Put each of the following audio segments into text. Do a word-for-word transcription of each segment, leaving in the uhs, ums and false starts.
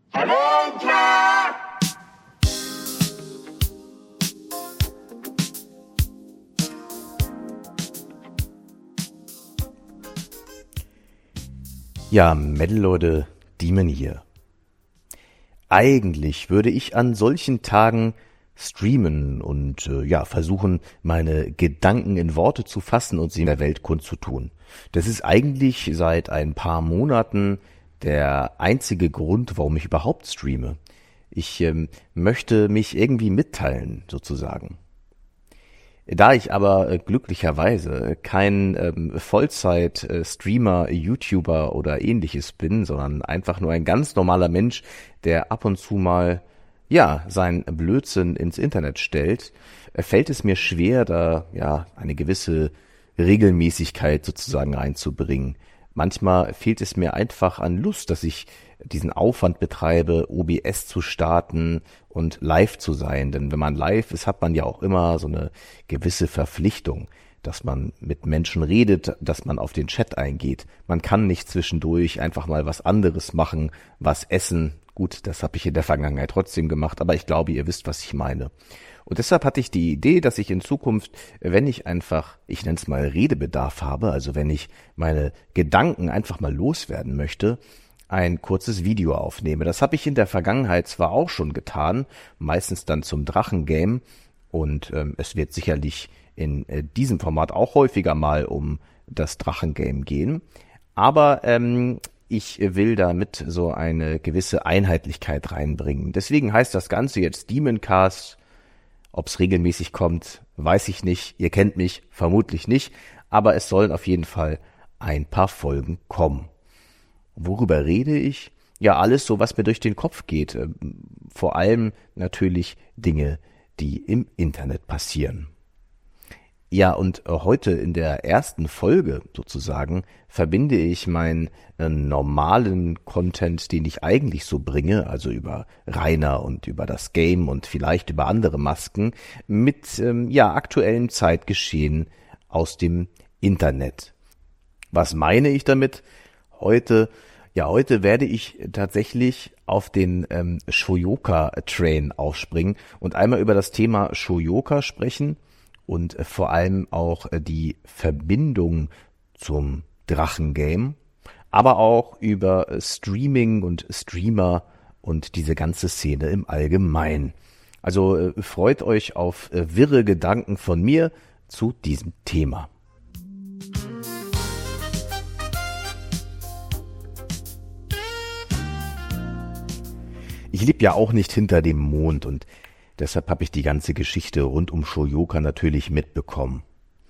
Ja, Metal-Leute, Demon hier. Eigentlich würde ich an solchen Tagen streamen und äh, ja versuchen, meine Gedanken in Worte zu fassen und sie in der Welt kundzutun. Das ist eigentlich seit ein paar Monaten der einzige Grund, warum ich überhaupt streame. Ich ähm, möchte mich irgendwie mitteilen, sozusagen. Da ich aber äh, glücklicherweise kein ähm, Vollzeit-Streamer, YouTuber oder ähnliches bin, sondern einfach nur ein ganz normaler Mensch, der ab und zu mal ja seinen Blödsinn ins Internet stellt, äh, fällt es mir schwer, da ja eine gewisse Regelmäßigkeit sozusagen reinzubringen. Manchmal fehlt es mir einfach an Lust, dass ich diesen Aufwand betreibe, O B S zu starten und live zu sein. Denn wenn man live ist, hat man ja auch immer so eine gewisse Verpflichtung, dass man mit Menschen redet, dass man auf den Chat eingeht. Man kann nicht zwischendurch einfach mal was anderes machen, was essen. Gut, das habe ich in der Vergangenheit trotzdem gemacht, aber ich glaube, ihr wisst, was ich meine. Und deshalb hatte ich die Idee, dass ich in Zukunft, wenn ich einfach, ich nenne es mal Redebedarf habe, also wenn ich meine Gedanken einfach mal loswerden möchte, ein kurzes Video aufnehme. Das habe ich in der Vergangenheit zwar auch schon getan, meistens dann zum Drachengame, und ähm, es wird sicherlich in äh, diesem Format auch häufiger mal um das Drachengame gehen, aber ähm, ich will damit so eine gewisse Einheitlichkeit reinbringen. Deswegen heißt das Ganze jetzt Demoncast. Ob es regelmäßig kommt, weiß ich nicht. Ihr kennt mich vermutlich nicht, aber es sollen auf jeden Fall ein paar Folgen kommen. Worüber rede ich? Ja, alles so, was mir durch den Kopf geht. Vor allem natürlich Dinge, die im Internet passieren. Ja, und heute in der ersten Folge sozusagen verbinde ich meinen äh, normalen Content, den ich eigentlich so bringe, also über Rainer und über das Game und vielleicht über andere Masken, mit ähm, ja aktuellem Zeitgeschehen aus dem Internet. Was meine ich damit? Heute, ja, heute werde ich tatsächlich auf den ähm, Shoyoka-Train aufspringen und einmal über das Thema Shoyoka sprechen und vor allem auch die Verbindung zum Drachengame, aber auch über Streaming und Streamer und diese ganze Szene im Allgemeinen. Also äh, freut euch auf äh, wirre Gedanken von mir zu diesem Thema. Ich lebe ja auch nicht hinter dem Mond und deshalb habe ich die ganze Geschichte rund um Shoyoka natürlich mitbekommen.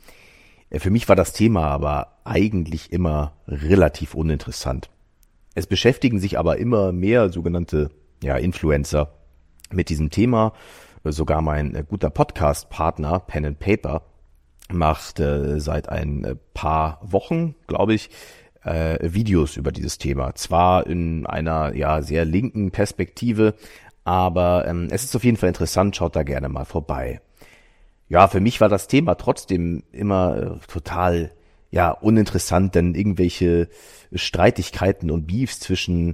Für mich war das Thema aber eigentlich immer relativ uninteressant. Es beschäftigen sich aber immer mehr sogenannte ja, Influencer mit diesem Thema. Sogar mein guter Podcast-Partner Pen and Paper macht äh, seit ein paar Wochen, glaube ich, äh, Videos über dieses Thema. Zwar in einer ja sehr linken Perspektive, aber ähm, es ist auf jeden Fall interessant, schaut da gerne mal vorbei. Ja, für mich war das Thema trotzdem immer äh, total ja uninteressant, denn irgendwelche Streitigkeiten und Beefs zwischen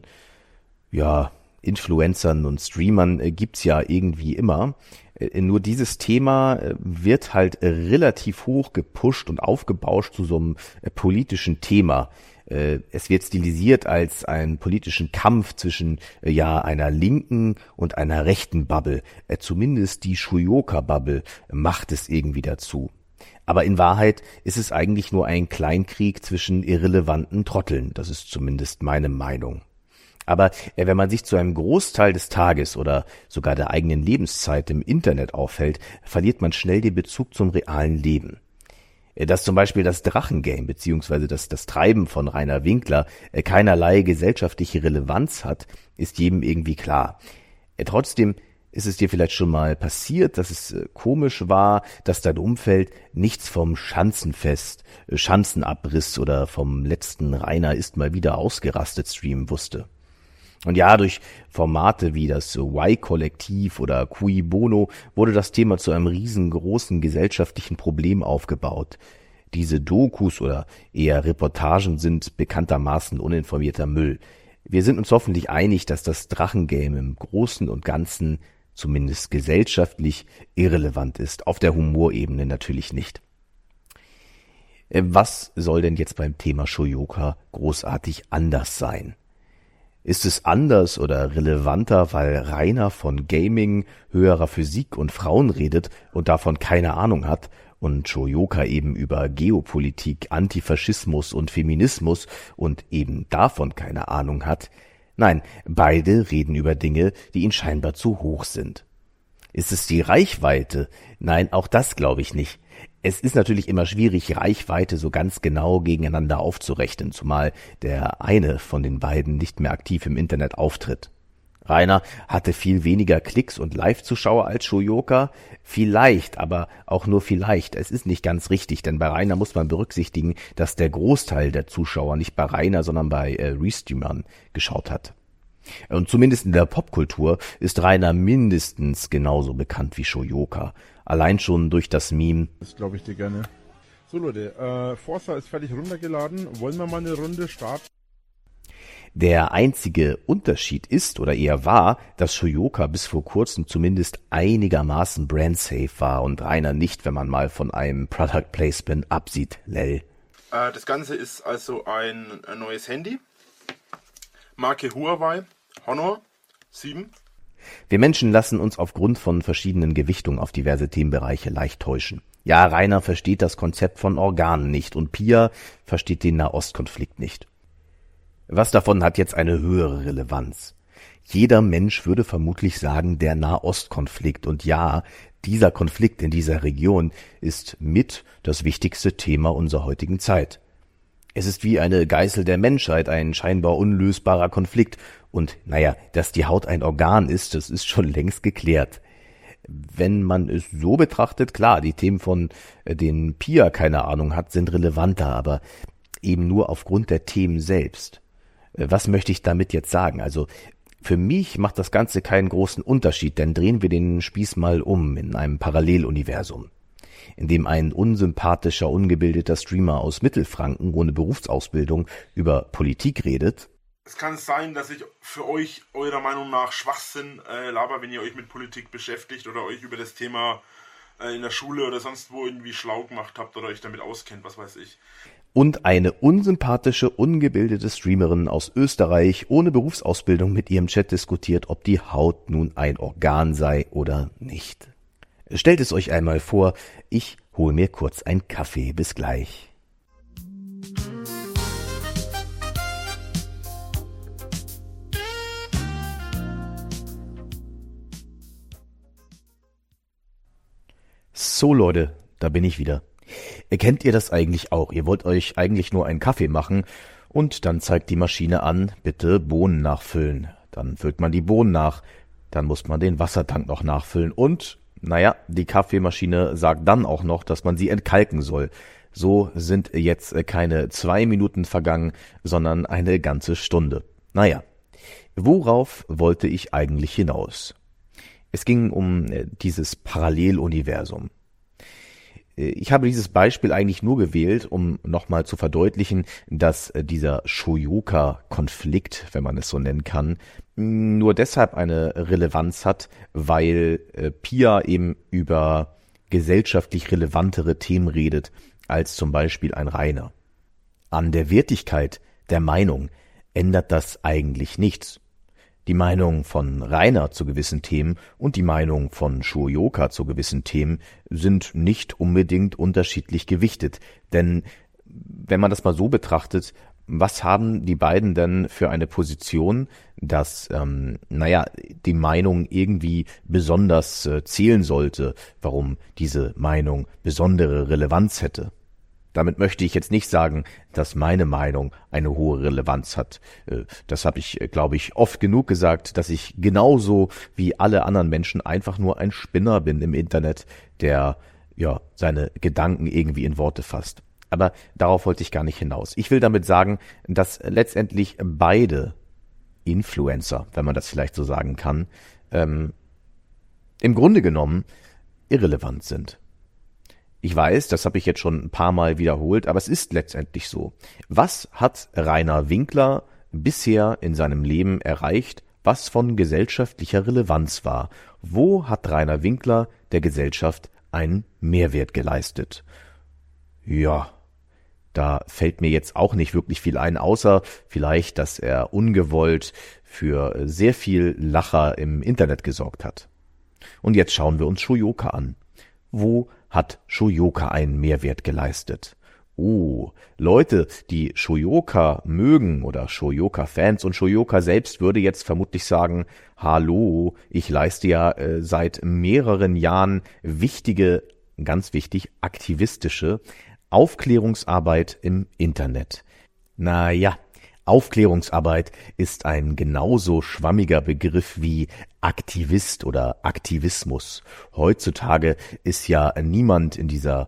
ja Influencern und Streamern äh, gibt's ja irgendwie immer. Äh, nur dieses Thema äh, wird halt äh, relativ hoch gepusht und aufgebauscht zu so einem äh, politischen Thema. Es wird stilisiert als einen politischen Kampf zwischen ja einer linken und einer rechten Bubble. Zumindest die Shoyoka-Bubble macht es irgendwie dazu. Aber in Wahrheit ist es eigentlich nur ein Kleinkrieg zwischen irrelevanten Trotteln. Das ist zumindest meine Meinung. Aber wenn man sich zu einem Großteil des Tages oder sogar der eigenen Lebenszeit im Internet aufhält, verliert man schnell den Bezug zum realen Leben. Dass zum Beispiel das Drachengame bzw. das, das Treiben von Rainer Winkler keinerlei gesellschaftliche Relevanz hat, ist jedem irgendwie klar. Trotzdem ist es dir vielleicht schon mal passiert, dass es komisch war, dass dein Umfeld nichts vom Schanzenfest, Schanzenabriss oder vom letzten Rainer ist mal wieder ausgerastet Stream wusste. Und ja, durch Formate wie das Y-Kollektiv oder Cui Bono wurde das Thema zu einem riesengroßen gesellschaftlichen Problem aufgebaut. Diese Dokus oder eher Reportagen sind bekanntermaßen uninformierter Müll. Wir sind uns hoffentlich einig, dass das Drachengame im Großen und Ganzen, zumindest gesellschaftlich, irrelevant ist. Auf der Humorebene natürlich nicht. Was soll denn jetzt beim Thema Shoyoka großartig anders sein? Ist es anders oder relevanter, weil Rainer von Gaming, höherer Physik und Frauen redet und davon keine Ahnung hat und Shoyoka eben über Geopolitik, Antifaschismus und Feminismus und eben davon keine Ahnung hat? Nein, beide reden über Dinge, die ihnen scheinbar zu hoch sind. Ist es die Reichweite? Nein, auch das glaube ich nicht. Es ist natürlich immer schwierig, Reichweite so ganz genau gegeneinander aufzurechnen, zumal der eine von den beiden nicht mehr aktiv im Internet auftritt. Rainer hatte viel weniger Klicks und Live-Zuschauer als Shoyoka. Vielleicht, aber auch nur vielleicht. Es ist nicht ganz richtig, denn bei Rainer muss man berücksichtigen, dass der Großteil der Zuschauer nicht bei Rainer, sondern bei äh, Restreamern geschaut hat. Und zumindest in der Popkultur ist Rainer mindestens genauso bekannt wie Shoyoka. Allein schon durch das Meme. Das glaube ich dir gerne. So Leute, äh, Forza ist fertig runtergeladen. Wollen wir mal eine Runde starten? Der einzige Unterschied ist oder eher war, dass Shoyoka bis vor kurzem zumindest einigermaßen brandsafe war und Rainer nicht, wenn man mal von einem Product Placement absieht. Lell. Äh, das Ganze ist also ein, ein neues Handy. Marke Huawei, Honor sieben. Wir Menschen lassen uns aufgrund von verschiedenen Gewichtungen auf diverse Themenbereiche leicht täuschen. Ja, Rainer versteht das Konzept von Organen nicht und Pia versteht den Nahostkonflikt nicht. Was davon hat jetzt eine höhere Relevanz? Jeder Mensch würde vermutlich sagen, der Nahostkonflikt. Und ja, dieser Konflikt in dieser Region ist mit das wichtigste Thema unserer heutigen Zeit. Es ist wie eine Geißel der Menschheit, ein scheinbar unlösbarer Konflikt. Und naja, dass die Haut ein Organ ist, das ist schon längst geklärt. Wenn man es so betrachtet, klar, die Themen, von denen Pia keine Ahnung hat, sind relevanter, aber eben nur aufgrund der Themen selbst. Was möchte ich damit jetzt sagen? Also für mich macht das Ganze keinen großen Unterschied, denn drehen wir den Spieß mal um in einem Paralleluniversum, in dem ein unsympathischer, ungebildeter Streamer aus Mittelfranken ohne Berufsausbildung über Politik redet. Es kann sein, dass ich für euch eurer Meinung nach Schwachsinn äh, laber, wenn ihr euch mit Politik beschäftigt oder euch über das Thema äh, in der Schule oder sonst wo irgendwie schlau gemacht habt oder euch damit auskennt, was weiß ich. Und eine unsympathische, ungebildete Streamerin aus Österreich ohne Berufsausbildung mit ihrem Chat diskutiert, ob die Haut nun ein Organ sei oder nicht. Stellt es euch einmal vor, ich hole mir kurz einen Kaffee. Bis gleich. So Leute, da bin ich wieder. Erkennt ihr das eigentlich auch? Ihr wollt euch eigentlich nur einen Kaffee machen und dann zeigt die Maschine an, bitte Bohnen nachfüllen. Dann füllt man die Bohnen nach, dann muss man den Wassertank noch nachfüllen und, naja, die Kaffeemaschine sagt dann auch noch, dass man sie entkalken soll. So sind jetzt keine zwei Minuten vergangen, sondern eine ganze Stunde. Naja, worauf wollte ich eigentlich hinaus? Es ging um dieses Paralleluniversum. Ich habe dieses Beispiel eigentlich nur gewählt, um nochmal zu verdeutlichen, dass dieser Shoyoka-Konflikt, wenn man es so nennen kann, nur deshalb eine Relevanz hat, weil Pia eben über gesellschaftlich relevantere Themen redet, als zum Beispiel ein Rainer. An der Wertigkeit der Meinung ändert das eigentlich nichts. Die Meinung von Rainer zu gewissen Themen und die Meinung von Shoyoka zu gewissen Themen sind nicht unbedingt unterschiedlich gewichtet. Denn wenn man das mal so betrachtet, was haben die beiden denn für eine Position, dass, ähm, naja, die Meinung irgendwie besonders äh, zählen sollte, warum diese Meinung besondere Relevanz hätte? Damit möchte ich jetzt nicht sagen, dass meine Meinung eine hohe Relevanz hat. Das habe ich, glaube ich, oft genug gesagt, dass ich genauso wie alle anderen Menschen einfach nur ein Spinner bin im Internet, der ja seine Gedanken irgendwie in Worte fasst. Aber darauf wollte ich gar nicht hinaus. Ich will damit sagen, dass letztendlich beide Influencer, wenn man das vielleicht so sagen kann, ähm, im Grunde genommen irrelevant sind. Ich weiß, das habe ich jetzt schon ein paar Mal wiederholt, aber es ist letztendlich so. Was hat Rainer Winkler, bisher in seinem Leben erreicht, was von gesellschaftlicher Relevanz war? Wo hat Rainer Winkler der Gesellschaft einen Mehrwert geleistet? Ja, da fällt mir jetzt auch nicht wirklich viel ein, außer vielleicht, dass er ungewollt für sehr viel Lacher im Internet gesorgt hat. Und jetzt schauen wir uns Shoyoka an. Wo hat Shoyoka einen Mehrwert geleistet? Oh, Leute, die Shoyoka mögen oder Shoyoka-Fans und Shoyoka selbst würde jetzt vermutlich sagen, hallo, ich leiste ja äh, seit mehreren Jahren wichtige, ganz wichtig, aktivistische Aufklärungsarbeit im Internet. Naja, Aufklärungsarbeit ist ein genauso schwammiger Begriff wie Aktivist oder Aktivismus. Heutzutage ist ja niemand in dieser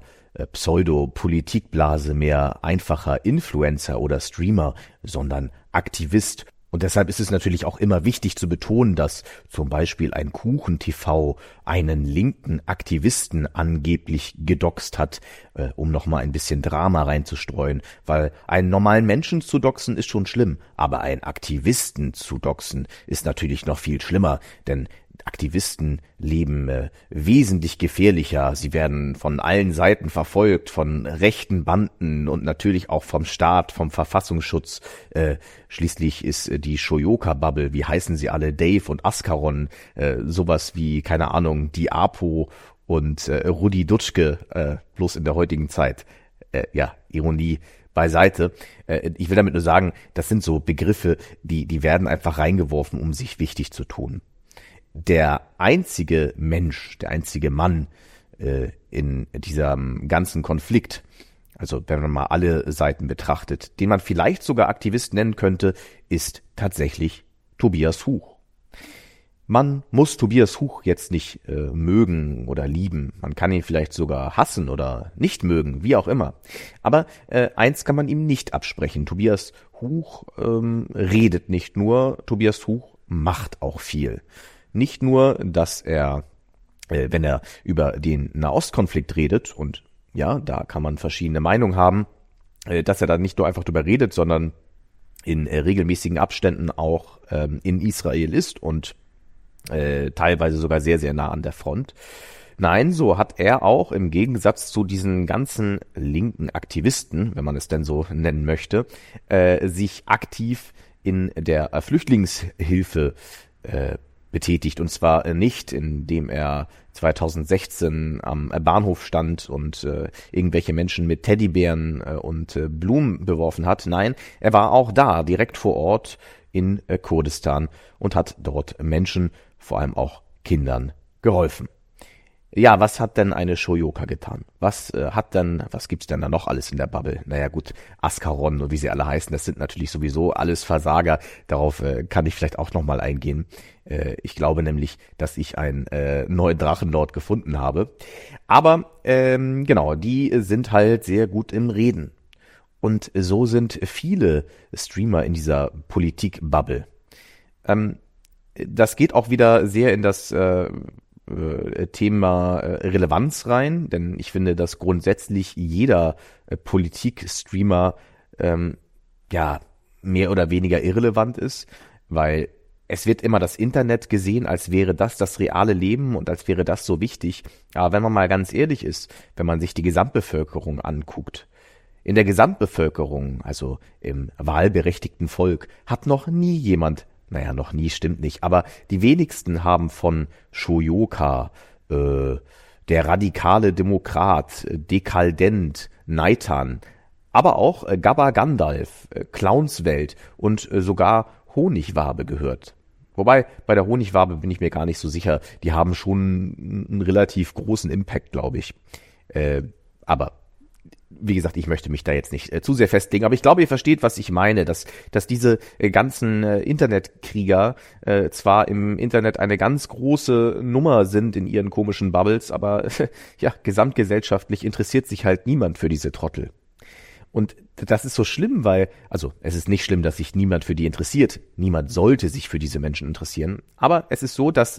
Pseudo-Politikblase mehr einfacher Influencer oder Streamer, sondern Aktivist. Und deshalb ist es natürlich auch immer wichtig zu betonen, dass zum Beispiel ein Kuchen-T V einen linken Aktivisten angeblich gedoxt hat, äh, um nochmal ein bisschen Drama reinzustreuen, weil einen normalen Menschen zu doxen ist schon schlimm, aber einen Aktivisten zu doxen ist natürlich noch viel schlimmer, denn Aktivisten leben äh, wesentlich gefährlicher. Sie werden von allen Seiten verfolgt, von rechten Banden und natürlich auch vom Staat, vom Verfassungsschutz. Äh, schließlich ist äh, die Shoyoka-Bubble, wie heißen sie alle, Dave und Askaron, äh, sowas wie, keine Ahnung, die Apo und äh, Rudi Dutschke, äh, bloß in der heutigen Zeit. Äh, ja, Ironie beiseite. Äh, ich will damit nur sagen, das sind so Begriffe, die, die werden einfach reingeworfen, um sich wichtig zu tun. Der einzige Mensch, der einzige Mann äh, in diesem ganzen Konflikt, also wenn man mal alle Seiten betrachtet, den man vielleicht sogar Aktivist nennen könnte, ist tatsächlich Tobias Huch. Man muss Tobias Huch jetzt nicht äh, mögen oder lieben, man kann ihn vielleicht sogar hassen oder nicht mögen, wie auch immer. Aber äh, eins kann man ihm nicht absprechen, Tobias Huch ähm, redet nicht nur, Tobias Huch macht auch viel. Nicht nur, dass er, äh, wenn er über den Nahostkonflikt redet, und ja, da kann man verschiedene Meinungen haben, äh, dass er da nicht nur einfach drüber redet, sondern in äh, regelmäßigen Abständen auch ähm, in Israel ist und äh, teilweise sogar sehr, sehr nah an der Front. Nein, so hat er auch im Gegensatz zu diesen ganzen linken Aktivisten, wenn man es denn so nennen möchte, äh, sich aktiv in der äh, Flüchtlingshilfe äh, betätigt, und zwar nicht, indem er zweitausendsechzehn am Bahnhof stand und äh, irgendwelche Menschen mit Teddybären äh, und äh, Blumen beworfen hat. Nein, er war auch da, direkt vor Ort in äh, Kurdistan und hat dort Menschen, vor allem auch Kindern, geholfen. Ja, was hat denn eine Shoyoka getan? Was äh, hat denn, was gibt's denn da noch alles in der Bubble? Naja gut, Askaron und wie sie alle heißen, das sind natürlich sowieso alles Versager. Darauf äh, kann ich vielleicht auch nochmal eingehen. Äh, ich glaube nämlich, dass ich einen äh, neuen Drachenlord gefunden habe. Aber ähm, genau, die sind halt sehr gut im Reden. Und so sind viele Streamer in dieser Politik-Bubble. Ähm, das geht auch wieder sehr in das äh, Thema Relevanz rein, denn ich finde, dass grundsätzlich jeder Politik-Streamer ähm, ja mehr oder weniger irrelevant ist, weil es wird immer das Internet gesehen, als wäre das das reale Leben und als wäre das so wichtig. Aber wenn man mal ganz ehrlich ist, wenn man sich die Gesamtbevölkerung anguckt, in der Gesamtbevölkerung, also im wahlberechtigten Volk, hat noch nie jemand Naja, noch nie stimmt nicht, aber die wenigsten haben von Shoyoka, äh, der radikale Demokrat, Dekadent, Neitan, aber auch äh, Gabba Gandalf, äh, Clownswelt und äh, sogar Honigwabe gehört. Wobei, bei der Honigwabe bin ich mir gar nicht so sicher, die haben schon einen relativ großen Impact, glaube ich. Äh, aber wie gesagt, ich möchte mich da jetzt nicht äh, zu sehr festlegen, aber ich glaube, ihr versteht, was ich meine, dass dass diese äh, ganzen äh, Internetkrieger äh, zwar im Internet eine ganz große Nummer sind in ihren komischen Bubbles, aber äh, ja, gesamtgesellschaftlich interessiert sich halt niemand für diese Trottel. Und das ist so schlimm, weil, also es ist nicht schlimm, dass sich niemand für die interessiert, niemand sollte sich für diese Menschen interessieren, aber es ist so, dass äh,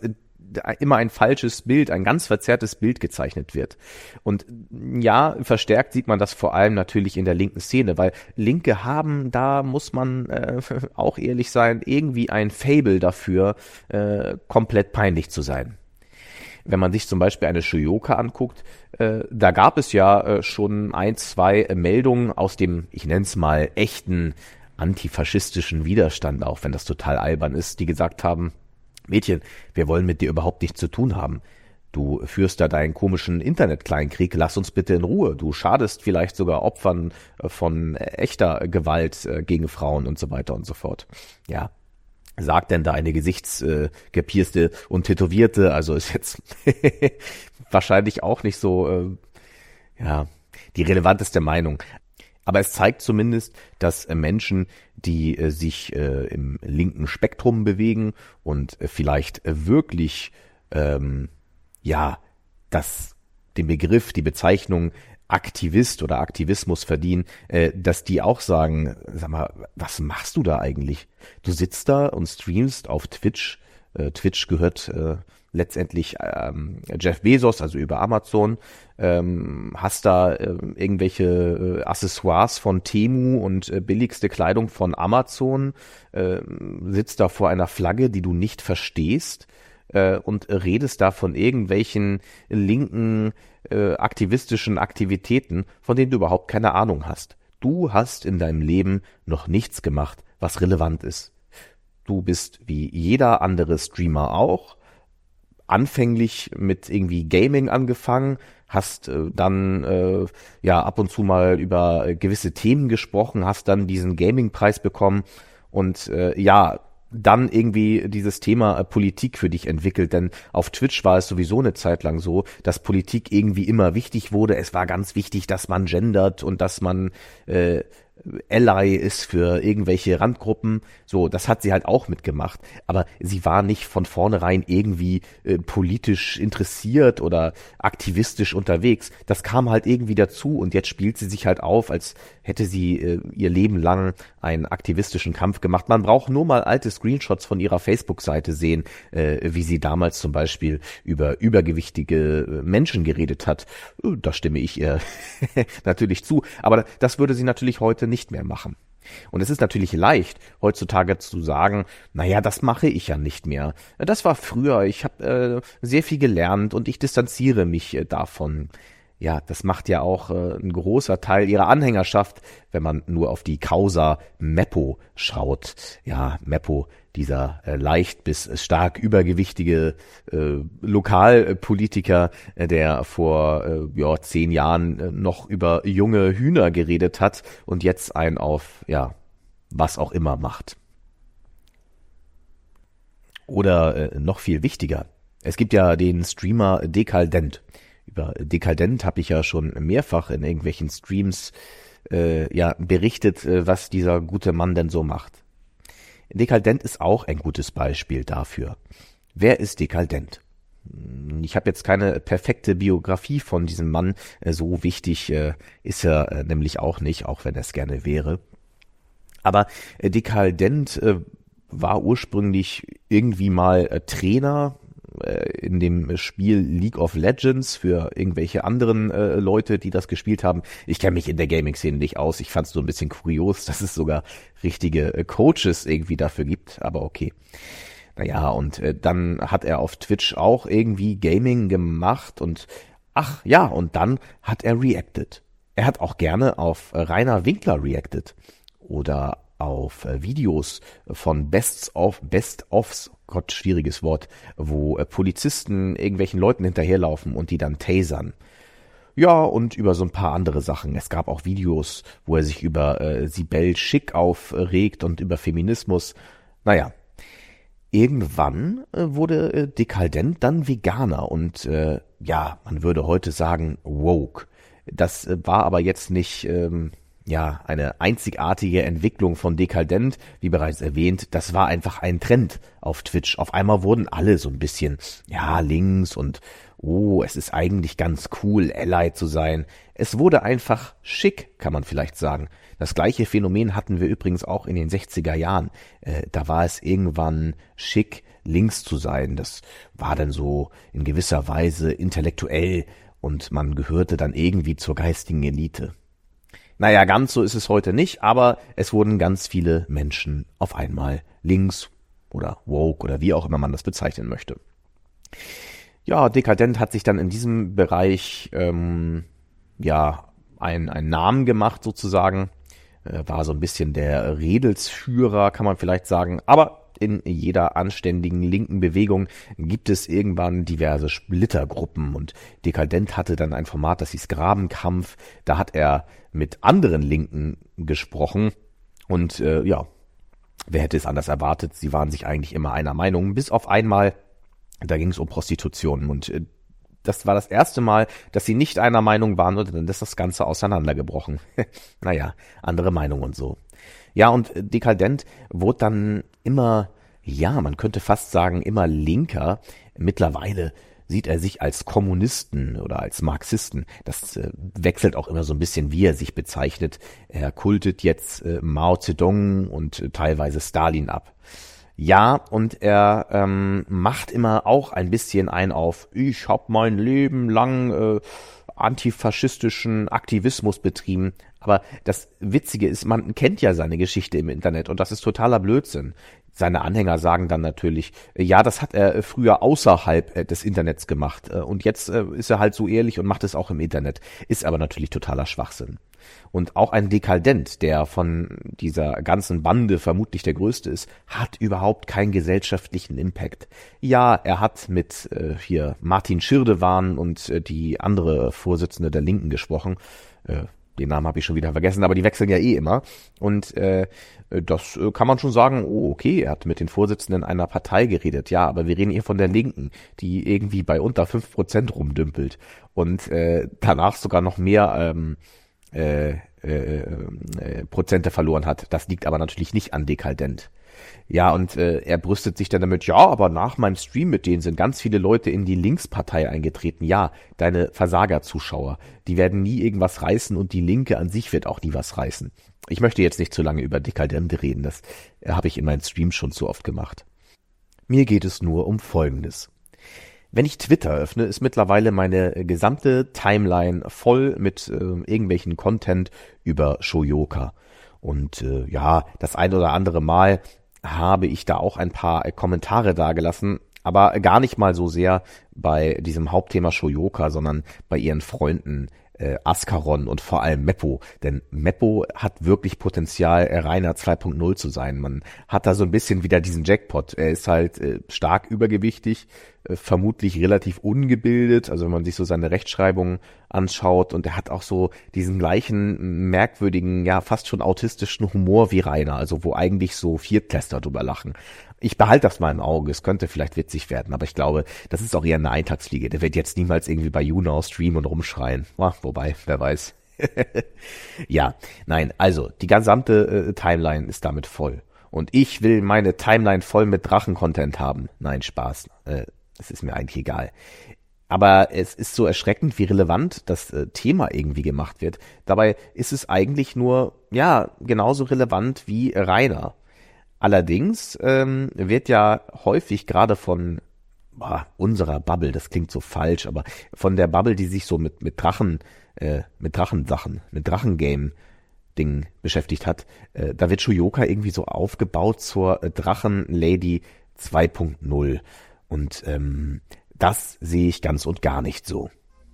immer ein falsches Bild, ein ganz verzerrtes Bild gezeichnet wird. Und ja, verstärkt sieht man das vor allem natürlich in der linken Szene, weil Linke haben, da muss man äh, auch ehrlich sein, irgendwie ein Faible dafür, äh, komplett peinlich zu sein. Wenn man sich zum Beispiel eine Shoyoka anguckt, äh, da gab es ja äh, schon ein, zwei äh, Meldungen aus dem, ich nenne es mal, echten antifaschistischen Widerstand, auch wenn das total albern ist, die gesagt haben, Mädchen, wir wollen mit dir überhaupt nichts zu tun haben. Du führst da deinen komischen Internet-Kleinkrieg, lass uns bitte in Ruhe. Du schadest vielleicht sogar Opfern äh, von äh, echter Gewalt äh, gegen Frauen und so weiter und so fort. Ja. Sagt denn da eine gesichtsgepierste äh, und Tätowierte, also ist jetzt wahrscheinlich auch nicht so, äh, ja, die relevanteste Meinung. Aber es zeigt zumindest, dass äh, Menschen, die äh, sich äh, im linken Spektrum bewegen und äh, vielleicht äh, wirklich, ähm, ja, das, den Begriff, die Bezeichnung Aktivist oder Aktivismus verdienen, äh, dass die auch sagen, sag mal, was machst du da eigentlich? Du sitzt da und streamst auf Twitch. Äh, Twitch gehört äh, letztendlich ähm, Jeff Bezos, also über Amazon. Ähm, hast da äh, irgendwelche äh, Accessoires von Temu und äh, billigste Kleidung von Amazon. Äh, sitzt da vor einer Flagge, die du nicht verstehst. Äh, und redest da von irgendwelchen linken äh, aktivistischen Aktivitäten, von denen du überhaupt keine Ahnung hast. Du hast in deinem Leben noch nichts gemacht, was relevant ist. Du bist wie jeder andere Streamer auch, anfänglich mit irgendwie Gaming angefangen, hast äh, dann äh, ja ab und zu mal über äh, gewisse Themen gesprochen, hast dann diesen Gaming-Preis bekommen und äh, ja, dann irgendwie dieses Thema äh, Politik für dich entwickelt, denn auf Twitch war es sowieso eine Zeit lang so, dass Politik irgendwie immer wichtig wurde. Es war ganz wichtig, dass man gendert und dass man äh, Ally ist für irgendwelche Randgruppen. So, das hat sie halt auch mitgemacht. Aber sie war nicht von vornherein irgendwie äh, politisch interessiert oder aktivistisch unterwegs. Das kam halt irgendwie dazu und jetzt spielt sie sich halt auf, als hätte sie äh, ihr Leben lang einen aktivistischen Kampf gemacht. Man braucht nur mal alte Screenshots von ihrer Facebook-Seite sehen, äh, wie sie damals zum Beispiel über übergewichtige Menschen geredet hat. Da stimme ich ihr natürlich zu. Aber das würde sie natürlich heute nicht mehr machen. Und es ist natürlich leicht, heutzutage zu sagen, naja, das mache ich ja nicht mehr. Das war früher, ich habe äh, sehr viel gelernt und ich distanziere mich äh, davon. Ja, das macht ja auch äh, ein großer Teil ihrer Anhängerschaft, wenn man nur auf die Causa Meppo schaut. Ja, Meppo, dieser äh, leicht bis stark übergewichtige äh, Lokalpolitiker, äh, der vor äh, ja, zehn Jahren äh, noch über junge Hühner geredet hat und jetzt einen auf, ja, was auch immer macht. Oder äh, noch viel wichtiger, es gibt ja den Streamer Dekadent. Über Dekadent habe ich ja schon mehrfach in irgendwelchen Streams äh, ja berichtet, äh, was dieser gute Mann denn so macht. Dekadent ist auch ein gutes Beispiel dafür. Wer ist Dekadent? Ich habe jetzt keine perfekte Biografie von diesem Mann, äh, so wichtig äh, ist er äh, nämlich auch nicht, auch wenn er es gerne wäre. Aber äh, Dekadent äh, war ursprünglich irgendwie mal äh, Trainer in dem Spiel League of Legends für irgendwelche anderen äh, Leute, die das gespielt haben. Ich kenne mich in der Gaming-Szene nicht aus. Ich fand es so ein bisschen kurios, dass es sogar richtige äh, Coaches irgendwie dafür gibt, aber okay. Naja, und äh, dann hat er auf Twitch auch irgendwie Gaming gemacht und ach ja, und dann hat er reacted. Er hat auch gerne auf äh, Rainer Winkler reacted oder auf äh, Videos von Best of Best ofs, Gott, schwieriges Wort, wo äh, Polizisten irgendwelchen Leuten hinterherlaufen und die dann tasern. Ja, und über so ein paar andere Sachen. Es gab auch Videos, wo er sich über äh, Sibel Schick aufregt und über Feminismus. Naja, irgendwann äh, wurde äh, Dekadent dann Veganer und äh, ja, man würde heute sagen woke. Das äh, war aber jetzt nicht ähm, ja eine einzigartige Entwicklung von Dekadent, wie bereits erwähnt. Das war einfach ein Trend auf Twitch. Auf einmal wurden alle so ein bisschen ja links und oh, es ist eigentlich ganz cool, Ally zu sein. Es wurde einfach schick, kann man vielleicht sagen. Das gleiche Phänomen hatten wir übrigens auch in den sechziger Jahren. Äh, da war es irgendwann schick, links zu sein. Das war dann so in gewisser Weise intellektuell und man gehörte dann irgendwie zur geistigen Elite. Naja, ganz so ist es heute nicht, aber es wurden ganz viele Menschen auf einmal links oder woke oder wie auch immer man das bezeichnen möchte. Ja, dekadent hat sich dann in diesem Bereich ähm, ja ein, einen Namen gemacht sozusagen, äh, war so ein bisschen der Redelsführer, kann man vielleicht sagen, aber in jeder anständigen linken Bewegung gibt es irgendwann diverse Splittergruppen und dekadent hatte dann ein Format, das hieß Grabenkampf, da hat er mit anderen Linken gesprochen und äh, ja, wer hätte es anders erwartet, sie waren sich eigentlich immer einer Meinung, bis auf einmal, da ging es um Prostitution und äh, das war das erste Mal, dass sie nicht einer Meinung waren und dann ist das Ganze auseinandergebrochen. Naja, andere Meinung und so. Ja, und dekadent wurde dann immer, ja, man könnte fast sagen, immer linker. Mittlerweile sieht er sich als Kommunisten oder als Marxisten. Das äh, wechselt auch immer so ein bisschen, wie er sich bezeichnet. Er kultet jetzt äh, Mao Zedong und äh, teilweise Stalin ab. Ja, und er ähm, macht immer auch ein bisschen ein auf, ich hab mein Leben lang äh, antifaschistischen Aktivismus betrieben. Aber das Witzige ist, man kennt ja seine Geschichte im Internet und das ist totaler Blödsinn. Seine Anhänger sagen dann natürlich, ja, das hat er früher außerhalb des Internets gemacht und jetzt ist er halt so ehrlich und macht es auch im Internet. Ist aber natürlich totaler Schwachsinn. Und auch ein Dekadent, der von dieser ganzen Bande vermutlich der größte ist, hat überhaupt keinen gesellschaftlichen Impact. Ja, er hat mit äh, hier Martin Schirdewan und äh, die andere Vorsitzende der Linken gesprochen. Äh, Den Namen habe ich schon wieder vergessen, aber die wechseln ja eh immer. Und äh, das äh, kann man schon sagen, oh okay, er hat mit den Vorsitzenden einer Partei geredet. Ja, aber wir reden hier von der Linken, die irgendwie bei unter fünf Prozent rumdümpelt. Und äh, danach sogar noch mehr ähm, äh, äh, äh, Prozente verloren hat. Das liegt aber natürlich nicht an dekadent. Ja, und äh, er brüstet sich dann damit, ja, aber nach meinem Stream mit denen sind ganz viele Leute in die Linkspartei eingetreten. Ja, deine Versager-Zuschauer, die werden nie irgendwas reißen und die Linke an sich wird auch nie was reißen. Ich möchte jetzt nicht zu lange über Dekadente reden, das äh, habe ich in meinen Streams schon zu oft gemacht. Mir geht es nur um Folgendes. Wenn ich Twitter öffne, ist mittlerweile meine gesamte Timeline voll mit äh, irgendwelchen Content über Shoyoka. Und äh, ja, das ein oder andere Mal habe ich da auch ein paar äh, Kommentare dagelassen, aber gar nicht mal so sehr bei diesem Hauptthema Shoyoka, sondern bei ihren Freunden äh, Ascaron und vor allem Meppo. Denn Meppo hat wirklich Potenzial, äh, Rainer zwei Punkt null zu sein. Man hat da so ein bisschen wieder diesen Jackpot. Er ist halt äh, stark übergewichtig, äh, vermutlich relativ ungebildet, also wenn man sich so seine Rechtschreibung anschaut, und er hat auch so diesen gleichen merkwürdigen, ja fast schon autistischen Humor wie Rainer, also wo eigentlich so Viertklässler drüber lachen. Ich behalte das mal im Auge, es könnte vielleicht witzig werden, aber ich glaube, das ist auch eher eine Eintagsfliege. Der wird jetzt niemals irgendwie bei YouNow streamen und rumschreien. Ja, wobei, wer weiß. Ja, nein, also die gesamte äh, Timeline ist damit voll. Und ich will meine Timeline voll mit Drachen-Content haben. Nein, Spaß. Äh, es ist mir eigentlich egal. Aber es ist so erschreckend, wie relevant das äh, Thema irgendwie gemacht wird. Dabei ist es eigentlich nur, ja, genauso relevant wie Rainer. Allerdings ähm, wird ja häufig gerade von boah, unserer Bubble, das klingt so falsch, aber von der Bubble, die sich so mit mit Drachen, äh, mit Drachensachen, mit Drachengame-Dingen beschäftigt hat, äh, da wird Shoyoka irgendwie so aufgebaut zur äh, Drachenlady zwei Punkt null. Und ähm, das sehe ich ganz und gar nicht so.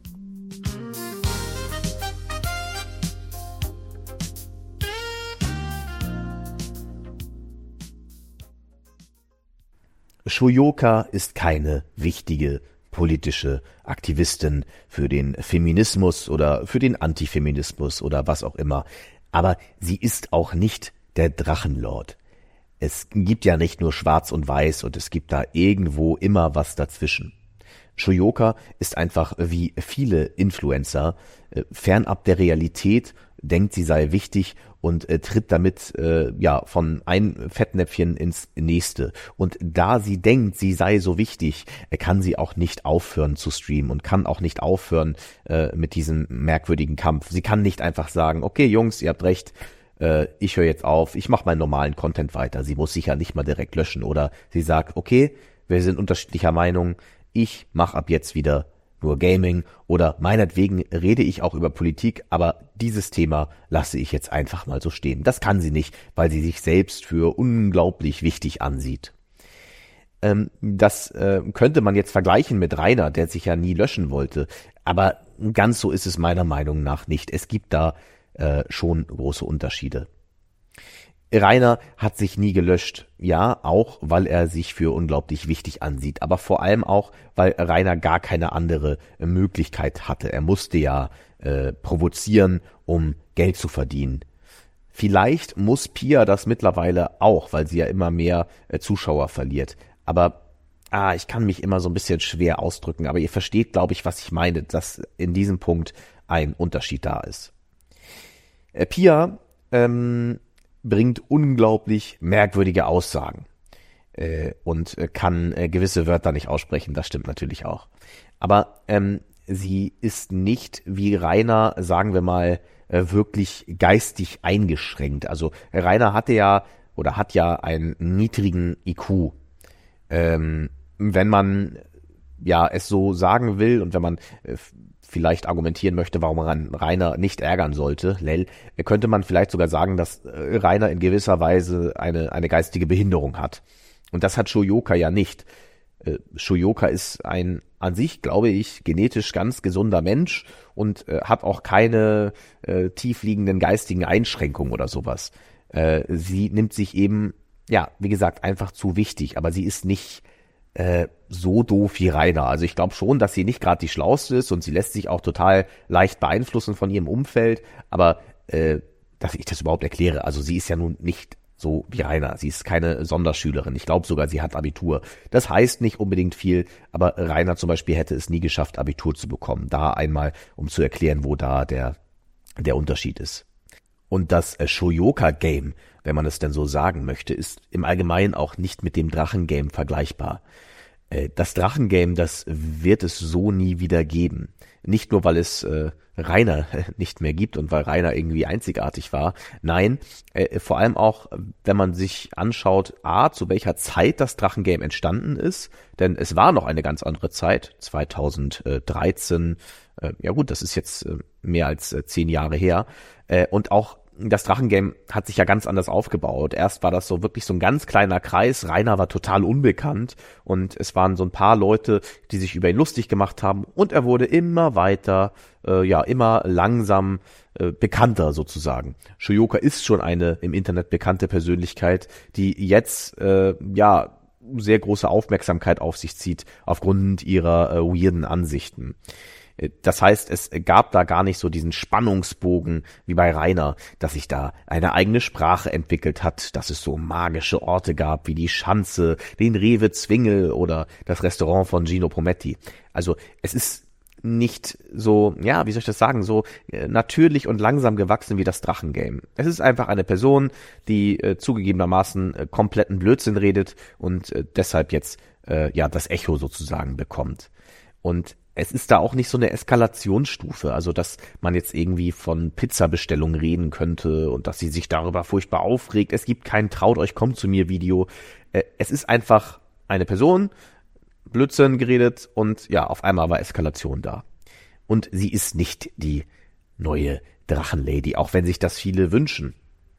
Shoyoka ist keine wichtige politische Aktivistin für den Feminismus oder für den Antifeminismus oder was auch immer. Aber sie ist auch nicht der Drachenlord. Es gibt ja nicht nur Schwarz und Weiß und es gibt da irgendwo immer was dazwischen. Shoyoka ist einfach wie viele Influencer äh, fernab der Realität, denkt, sie sei wichtig und äh, tritt damit äh, ja von ein Fettnäpfchen ins nächste. Und da sie denkt, sie sei so wichtig, äh, kann sie auch nicht aufhören zu streamen und kann auch nicht aufhören äh, mit diesem merkwürdigen Kampf. Sie kann nicht einfach sagen, okay Jungs, ihr habt recht, äh, ich höre jetzt auf, ich mache meinen normalen Content weiter. Sie muss sich ja nicht mal direkt löschen. Oder sie sagt, okay, wir sind unterschiedlicher Meinung, ich mache ab jetzt wieder nur Gaming oder meinetwegen rede ich auch über Politik, aber dieses Thema lasse ich jetzt einfach mal so stehen. Das kann sie nicht, weil sie sich selbst für unglaublich wichtig ansieht. Ähm, das äh, könnte man jetzt vergleichen mit Rainer, der sich ja nie löschen wollte, aber ganz so ist es meiner Meinung nach nicht. Es gibt da äh, schon große Unterschiede. Rainer hat sich nie gelöscht, ja, auch weil er sich für unglaublich wichtig ansieht, aber vor allem auch, weil Rainer gar keine andere Möglichkeit hatte. Er musste ja äh, provozieren, um Geld zu verdienen. Vielleicht muss Pia das mittlerweile auch, weil sie ja immer mehr äh, Zuschauer verliert. Aber ah, ich kann mich immer so ein bisschen schwer ausdrücken, aber ihr versteht, glaube ich, was ich meine, dass in diesem Punkt ein Unterschied da ist. Äh, Pia, ähm, bringt unglaublich merkwürdige Aussagen äh, und äh, kann äh, gewisse Wörter nicht aussprechen, das stimmt natürlich auch. Aber ähm, sie ist nicht wie Rainer, sagen wir mal, äh, wirklich geistig eingeschränkt. Also Rainer hatte ja oder hat ja einen niedrigen I Q. Ähm, wenn man ja es so sagen will und wenn man äh, vielleicht argumentieren möchte, warum man Rainer nicht ärgern sollte, lel, könnte man vielleicht sogar sagen, dass Rainer in gewisser Weise eine eine geistige Behinderung hat. Und das hat Shoyoka ja nicht. Äh, Shoyoka ist ein an sich, glaube ich, genetisch ganz gesunder Mensch und äh, hat auch keine äh, tiefliegenden geistigen Einschränkungen oder sowas. Äh, sie nimmt sich eben, ja, wie gesagt, einfach zu wichtig, aber sie ist nicht äh, so doof wie Rainer. Also ich glaube schon, dass sie nicht gerade die Schlauste ist und sie lässt sich auch total leicht beeinflussen von ihrem Umfeld, aber äh, dass ich das überhaupt erkläre, also sie ist ja nun nicht so wie Rainer, sie ist keine Sonderschülerin, ich glaube sogar, sie hat Abitur. Das heißt nicht unbedingt viel, aber Rainer zum Beispiel hätte es nie geschafft, Abitur zu bekommen. Da einmal, um zu erklären, wo da der, der Unterschied ist. Und das äh, Shoyoka-Game, wenn man es denn so sagen möchte, ist im Allgemeinen auch nicht mit dem Drachen-Game vergleichbar. Äh, das Drachen-Game, das wird es so nie wieder geben. Nicht nur, weil es äh, Rainer nicht mehr gibt und weil Rainer irgendwie einzigartig war. Nein, äh, vor allem auch, wenn man sich anschaut, a, zu welcher Zeit das Drachengame entstanden ist, denn es war noch eine ganz andere Zeit, zweitausenddreizehn, äh, ja gut, das ist jetzt äh, mehr als äh, zehn Jahre her, äh, und auch das Drachengame hat sich ja ganz anders aufgebaut. Erst war das so wirklich so ein ganz kleiner Kreis. Rainer war total unbekannt und es waren so ein paar Leute, die sich über ihn lustig gemacht haben und er wurde immer weiter, äh, ja, immer langsam äh, bekannter sozusagen. Shoyoka ist schon eine im Internet bekannte Persönlichkeit, die jetzt, äh, ja, sehr große Aufmerksamkeit auf sich zieht aufgrund ihrer äh, weirden Ansichten. Das heißt, es gab da gar nicht so diesen Spannungsbogen wie bei Rainer, dass sich da eine eigene Sprache entwickelt hat, dass es so magische Orte gab wie die Schanze, den Rewe Zwingel oder das Restaurant von Gino Prometti. Also es ist nicht so, ja, wie soll ich das sagen, so äh, natürlich und langsam gewachsen wie das Drachengame. Es ist einfach eine Person, die äh, zugegebenermaßen äh, kompletten Blödsinn redet und äh, deshalb jetzt äh, ja das Echo sozusagen bekommt. Und es ist da auch nicht so eine Eskalationsstufe, also dass man jetzt irgendwie von Pizzabestellungen reden könnte und dass sie sich darüber furchtbar aufregt. Es gibt kein Traut euch, kommt zu mir Video. Es ist einfach eine Person, Blödsinn geredet und ja, auf einmal war Eskalation da. Und sie ist nicht die neue Drachenlady, auch wenn sich das viele wünschen.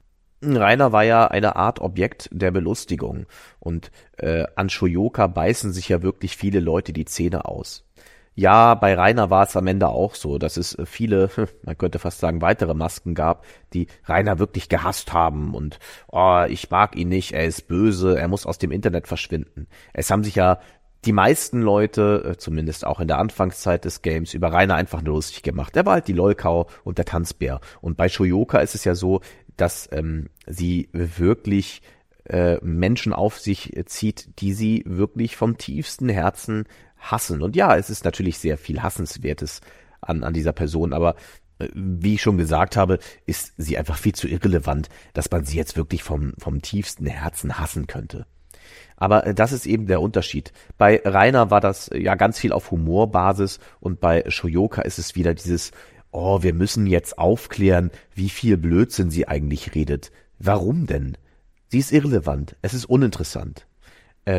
Rainer war ja eine Art Objekt der Belustigung und äh, an Shoyoka beißen sich ja wirklich viele Leute die Zähne aus. Ja, bei Rainer war es am Ende auch so, dass es viele, man könnte fast sagen, weitere Masken gab, die Rainer wirklich gehasst haben und oh, ich mag ihn nicht, er ist böse, er muss aus dem Internet verschwinden. Es haben sich ja die meisten Leute, zumindest auch in der Anfangszeit des Games, über Rainer einfach nur lustig gemacht. Er war halt die Lolkau und der Tanzbär. Und bei Shoyoka ist es ja so, dass ähm, sie wirklich äh, Menschen auf sich zieht, die sie wirklich vom tiefsten Herzen hassen. Und ja, es ist natürlich sehr viel Hassenswertes an, an dieser Person, aber äh, wie ich schon gesagt habe, ist sie einfach viel zu irrelevant, dass man sie jetzt wirklich vom, vom tiefsten Herzen hassen könnte. Aber äh, das ist eben der Unterschied. Bei Rainer war das äh, ja ganz viel auf Humorbasis und bei Shoyoka ist es wieder dieses, oh, wir müssen jetzt aufklären, wie viel Blödsinn sie eigentlich redet. Warum denn? Sie ist irrelevant, es ist uninteressant. Ähm,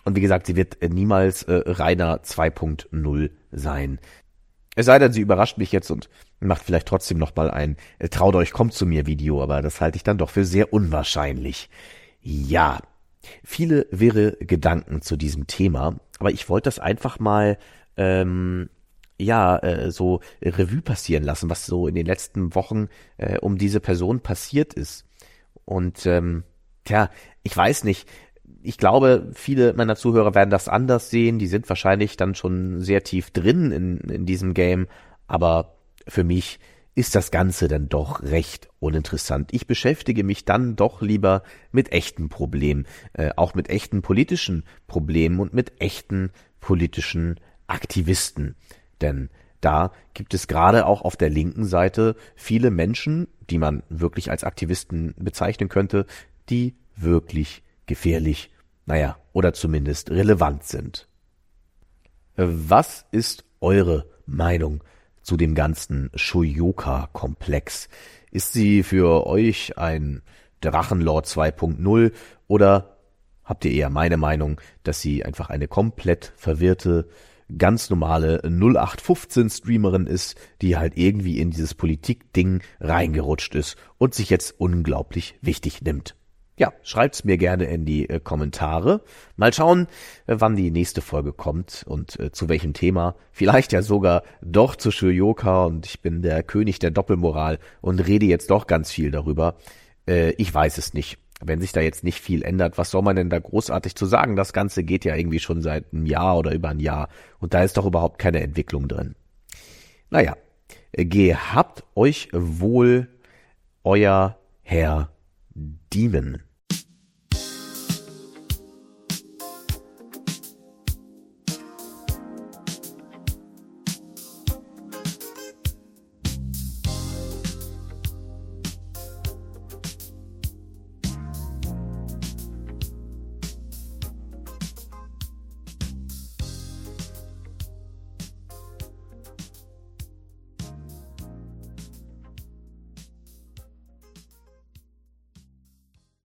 Und wie gesagt, sie wird niemals äh, Rainer zwei Punkt null sein. Es sei denn, sie überrascht mich jetzt und macht vielleicht trotzdem nochmal ein äh, Traut euch, kommt zu mir Video, aber das halte ich dann doch für sehr unwahrscheinlich. Ja, viele wirre Gedanken zu diesem Thema, aber ich wollte das einfach mal ähm, ja äh, so Revue passieren lassen, was so in den letzten Wochen äh, um diese Person passiert ist. Und ähm, tja, ich weiß nicht, ich glaube, viele meiner Zuhörer werden das anders sehen, die sind wahrscheinlich dann schon sehr tief drin in, in diesem Game, aber für mich ist das Ganze dann doch recht uninteressant. Ich beschäftige mich dann doch lieber mit echten Problemen, äh, auch mit echten politischen Problemen und mit echten politischen Aktivisten. Denn da gibt es gerade auch auf der linken Seite viele Menschen, die man wirklich als Aktivisten bezeichnen könnte, die wirklich gefährlich, naja, oder zumindest relevant sind. Was ist eure Meinung zu dem ganzen Shoyoka-Komplex? Ist sie für euch ein Drachenlord zwei Punkt null oder habt ihr eher meine Meinung, dass sie einfach eine komplett verwirrte, ganz normale null acht fünfzehn Streamerin ist, die halt irgendwie in dieses Politik-Ding reingerutscht ist und sich jetzt unglaublich wichtig nimmt? Ja, schreibt's mir gerne in die äh, Kommentare. Mal schauen, äh, wann die nächste Folge kommt und äh, zu welchem Thema. Vielleicht ja sogar doch zu Shoyoka und ich bin der König der Doppelmoral und rede jetzt doch ganz viel darüber. Äh, ich weiß es nicht. Wenn sich da jetzt nicht viel ändert, was soll man denn da großartig zu sagen? Das Ganze geht ja irgendwie schon seit einem Jahr oder über ein Jahr und da ist doch überhaupt keine Entwicklung drin. Naja, äh, gehabt euch wohl, euer Herr Demon.